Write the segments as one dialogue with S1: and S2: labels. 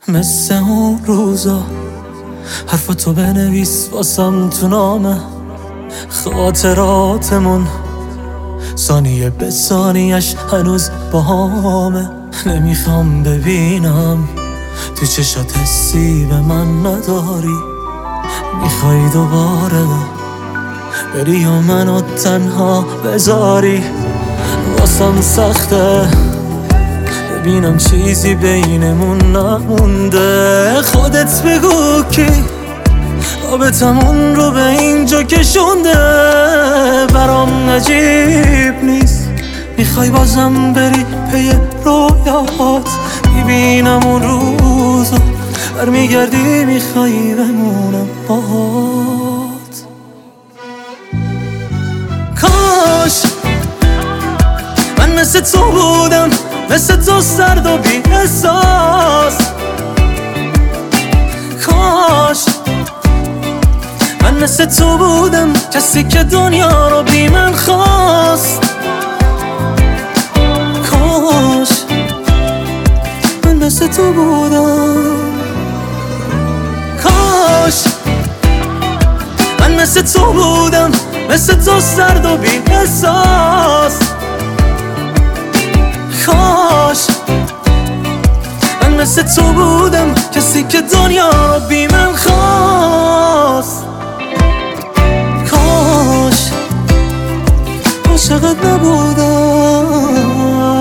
S1: مثل اون روزا حرفتو بنویس واسم تو نامه خاطراتمون ثانیه به ثانیش هنوز باهامه. نمیخوام ببینم تو چشات حسی به من نداری، میخوای دوباره بری و منو تنها بذاری. واسم سخته ببینم چیزی بینمون نمونده. خودت بگو کی رابطمون رو به اینجا کشونده. برام عجیب نیست میخوای بازم بری پی رویات. میبینم اون روزا برمیگردی میخوای بمونم باهات. کاش من مثل تو بودم، مثل تو سرد و بی احساس. کاش من مثل تو بودم، کسی که دنیا رو بی من خواست. کاش من مثل تو بودم. کاش من مثل تو بودم، مثل تو سرد و بی احساس. کاش من مثل تو بودم، کسی که دنیا رو بی من خواست. کاش عاشقت نبودم.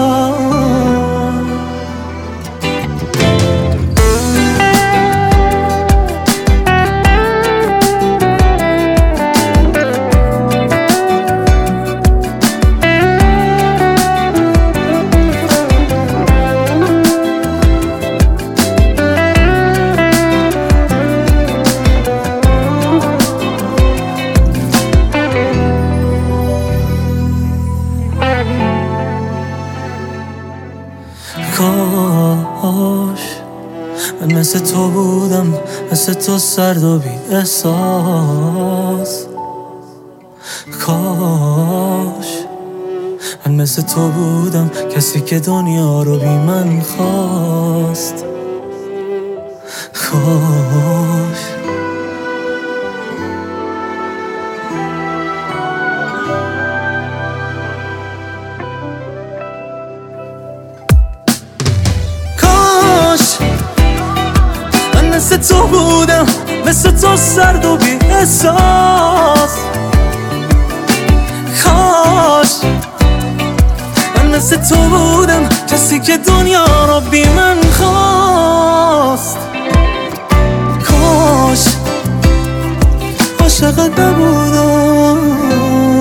S1: کاش من مثل تو بودم، مثل تو سرد و بی احساس. کاش من مثل تو بودم، کسی که دنیا رو بی من خواست. کاش مثل تو بودم، مثل تو سرد و بی احساس. کاش من مثل تو بودم، کسی که دنیا رو بی من خواست. کاش عاشقت نبودم.